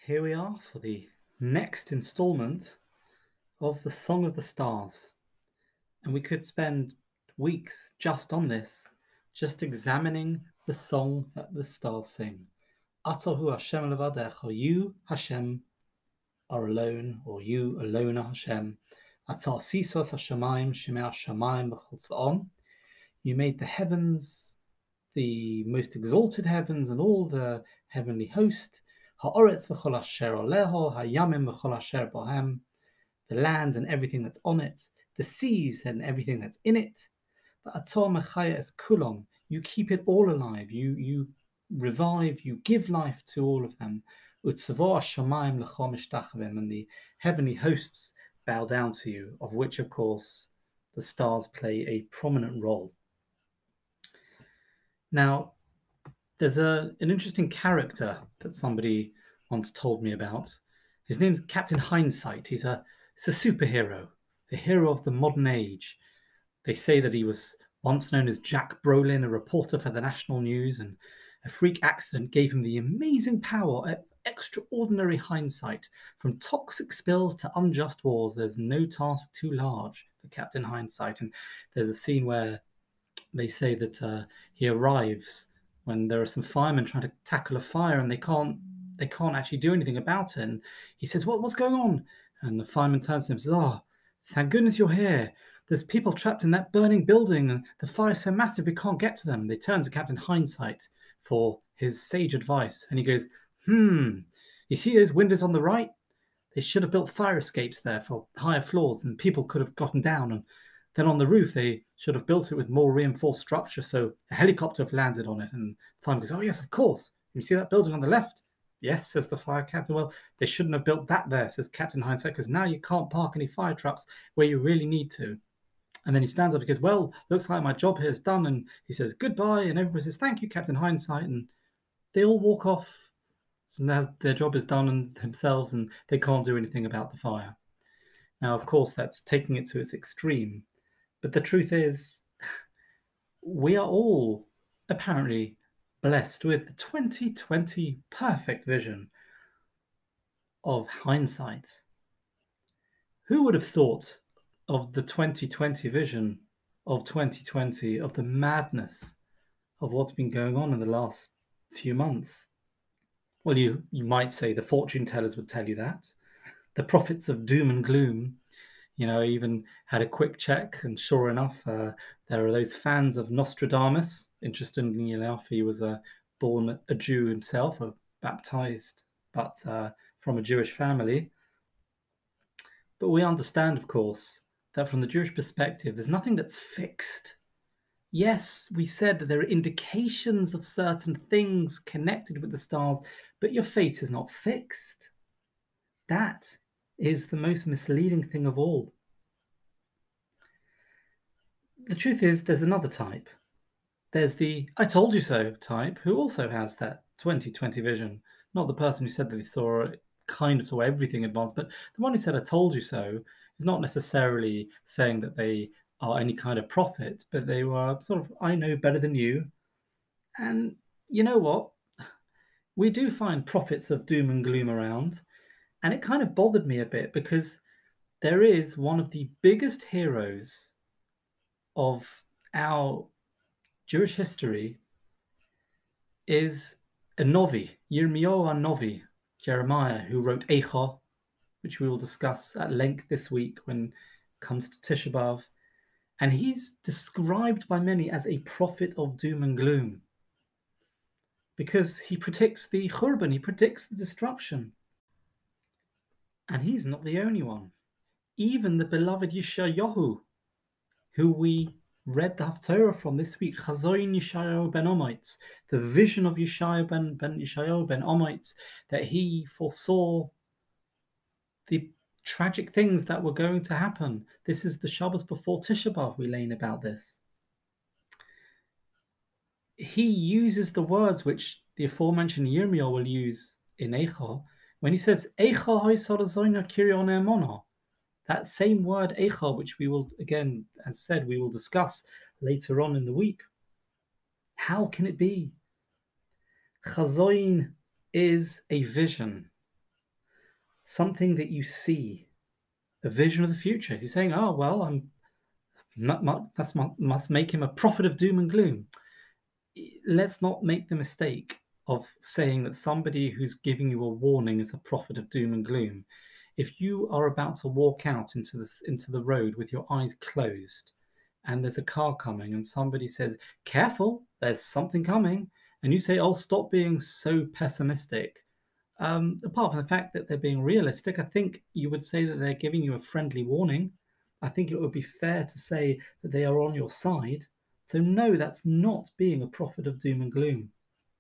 Here we are for the next installment of the Song of the Stars. And we could spend weeks just on this, just examining the song that the stars sing. Atahu Hashem levadecha, you, Hashem, are alone, or you alone are Hashem. Atar sisos hashamayim, shemei hashamayim b'chol tzva'on. You made the heavens, the most exalted heavens, and all the heavenly host. Ha'oretz v'chol asher oleho, ha'yamim v'chol asher bohem. The land and everything that's on it, the seas and everything that's in it. But ator mechaya es kulon, you keep it all alive. You revive, you give life to all of them. Utzavo shamayim lechom ishtachavim, and the heavenly hosts bow down to you, of which, of course, the stars play a prominent role. Now, there's an interesting character that somebody once told me about. His name's Captain Hindsight. He's a superhero, a hero of the modern age. They say that he was once known as Jack Brolin, a reporter for the national news, and a freak accident gave him the amazing power of extraordinary hindsight. From toxic spills to unjust wars, there's no task too large for Captain Hindsight. And there's a scene where they say that he arrives when there are some firemen trying to tackle a fire and they can't actually do anything about it. And he says, what's going on? And the fireman turns to him and says, "Oh, thank goodness you're here. There's people trapped in that burning building and the fire's so massive we can't get to them." They turn to Captain Hindsight for his sage advice. And he goes, you see those windows on the right? They should have built fire escapes there for higher floors and people could have gotten down. And then on the roof, they should have built it with more reinforced structure so a helicopter have landed on it." And the fireman goes, "Oh, yes, of course. You see that building on the left?" "Yes," says the fire captain. "Well, they shouldn't have built that there," says Captain Hindsight, "because now you can't park any fire trucks where you really need to." And then he stands up and goes, "Well, looks like my job here is done." And he says, "Goodbye." And everybody says, "Thank you, Captain Hindsight." And they all walk off. So now their job is done and themselves, and they can't do anything about the fire. Now, of course, that's taking it to its extreme. But the truth is, we are all apparently blessed with the 2020 perfect vision of hindsight. Who would have thought of the 2020 vision of 2020, of the madness of what's been going on in the last few months? Well, you might say the fortune tellers would tell you that. The prophets of doom and gloom. I even had a quick check, and sure enough, there are those fans of Nostradamus. Interestingly enough, he was born a Jew himself, baptized, but from a Jewish family. But we understand, of course, that from the Jewish perspective, there's nothing that's fixed. Yes, we said that there are indications of certain things connected with the stars, but your fate is not fixed. That is the most misleading thing of all. The truth is, there's another type. There's the "I told you so" type, who also has that 2020 vision. Not the person who said that they kind of saw everything advanced, but the one who said "I told you so" is not necessarily saying that they are any kind of prophet, but they were sort of, "I know better than you." And you know what? We do find prophets of doom and gloom around. And it kind of bothered me a bit because there is one of the biggest heroes of our Jewish history is a Novi, Yirmiyahu Novi, Jeremiah, who wrote Eicha, which we will discuss at length this week when it comes to Tisha B'Av. And he's described by many as a prophet of doom and gloom because he predicts the Churban, he predicts the destruction. And he's not the only one. Even the beloved Yeshayahu, who we read the Haftarah from this week, Chazoin Yeshayahu ben Omitz, the vision of Yeshayahu ben Omitz, that he foresaw the tragic things that were going to happen. This is the Shabbos before Tisha B'Av, we learn about this. He uses the words which the aforementioned Yirmiyahu will use in Eicha, when he says, Eicha ho'isarazoina kiryon emona. That same word, Eicha, which we will, again, as said, we will discuss later on in the week. How can it be? Chazoin is a vision. something that you see, a vision of the future. Is he saying, oh, well, must make him a prophet of doom and gloom? Let's not make the mistake of saying that somebody who's giving you a warning is a prophet of doom and gloom. If you are about to walk out into the road with your eyes closed, and there's a car coming, and somebody says, "Careful, there's something coming," and you say, "Oh, stop being so pessimistic." Apart from the fact that they're being realistic, I think you would say that they're giving you a friendly warning. I think it would be fair to say that they are on your side. So no, that's not being a prophet of doom and gloom.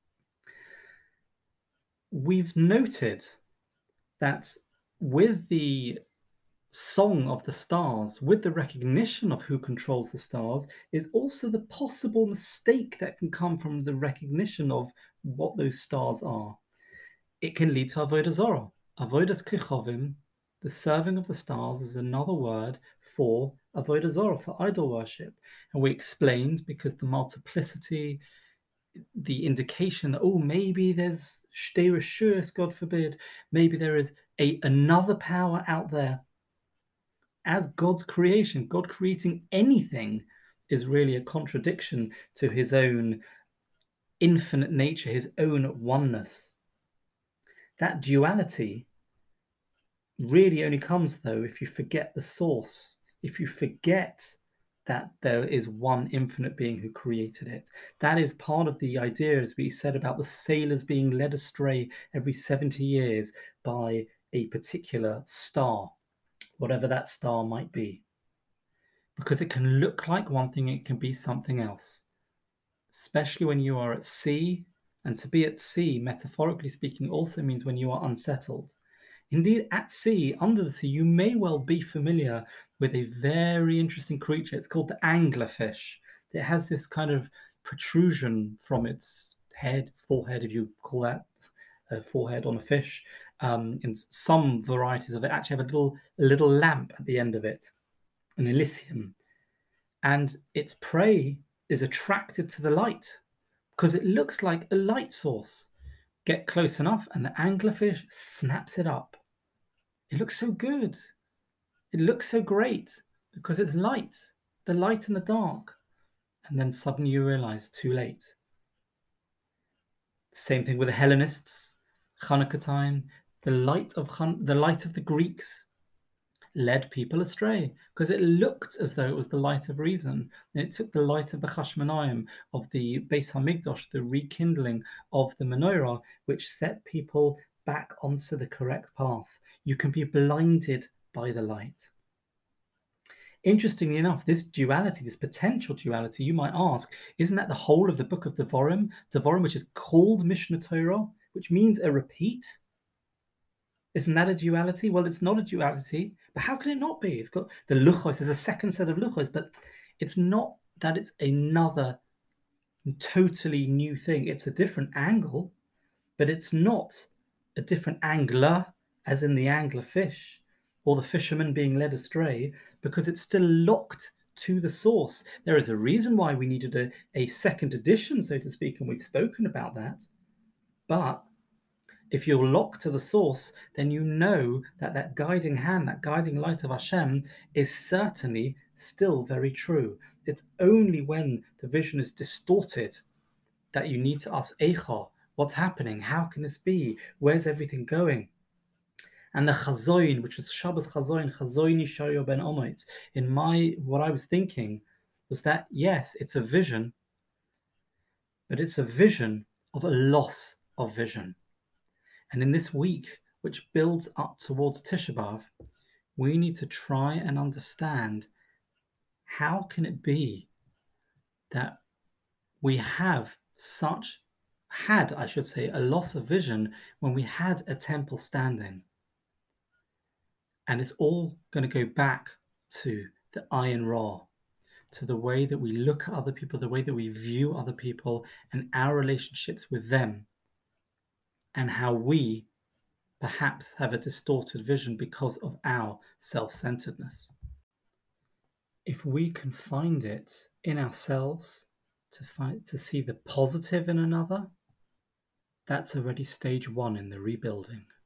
We've noted that with the song of the stars, with the recognition of who controls the stars, is also the possible mistake that can come from the recognition of what those stars are. It can lead to avodah zarah. Avodas kechovim, the serving of the stars, is another word for avodah zarah, for idol worship. And we explained, because the multiplicity, the indication that, oh, maybe there's shtei reshus, God forbid, maybe there is another power out there. As God's creation, God creating anything is really a contradiction to his own infinite nature, his own oneness. That duality really only comes, though, if you forget the source, if you forget that there is one infinite being who created it. That is part of the idea, as we said, about the sailors being led astray every 70 years by a particular star, whatever that star might be. Because it can look like one thing, it can be something else, especially when you are at sea. And to be at sea, metaphorically speaking, also means when you are unsettled. Indeed, at sea, under the sea, you may well be familiar with a very interesting creature. It's called the anglerfish. It has this kind of protrusion from its forehead, if you call that a forehead on a fish. In some varieties of it actually have a little lamp at the end of it, an elysium. And its prey is attracted to the light because it looks like a light source. Get close enough and the anglerfish snaps it up. It looks so good. It looks so great because it's light, the light in the dark. And then suddenly you realize, too late. Same thing with the Hellenists, Hanukkah time. The light of the Greeks led people astray because it looked as though it was the light of reason. And it took the light of the Chashmonaim, of the Beis Hamikdash, the rekindling of the menorah, which set people back onto the correct path. You can be blinded by the light. Interestingly enough, this duality, this potential duality, you might ask, isn't that the whole of the book of Devarim? Devarim, which is called Mishnah Torah, which means a repeat. Isn't that a duality? Well, it's not a duality, but how can it not be? It's got the luchos, there's a second set of luchos, but it's not that it's another totally new thing. It's a different angle, but it's not a different angler, as in the anglerfish, or the fisherman being led astray, because it's still locked to the source. There is a reason why we needed a second edition, so to speak, and we've spoken about that. But if you're locked to the source, then you know that that guiding hand, that guiding light of Hashem is certainly still very true. It's only when the vision is distorted that you need to ask, Eicha, what's happening? How can this be? Where's everything going? And the Chazoin, which was Shabbos Chazoin, Chazoin Yishayahu ben Omoitz, what I was thinking was that, yes, it's a vision, but it's a vision of a loss of vision. And in this week, which builds up towards Tisha B'Av, we need to try and understand, how can it be that we had a loss of vision when we had a temple standing? And it's all going to go back to the Ayin Ra, to the way that we look at other people, the way that we view other people and our relationships with them, and how we perhaps have a distorted vision because of our self-centeredness. If we can find it in ourselves to see the positive in another, that's already stage one in the rebuilding.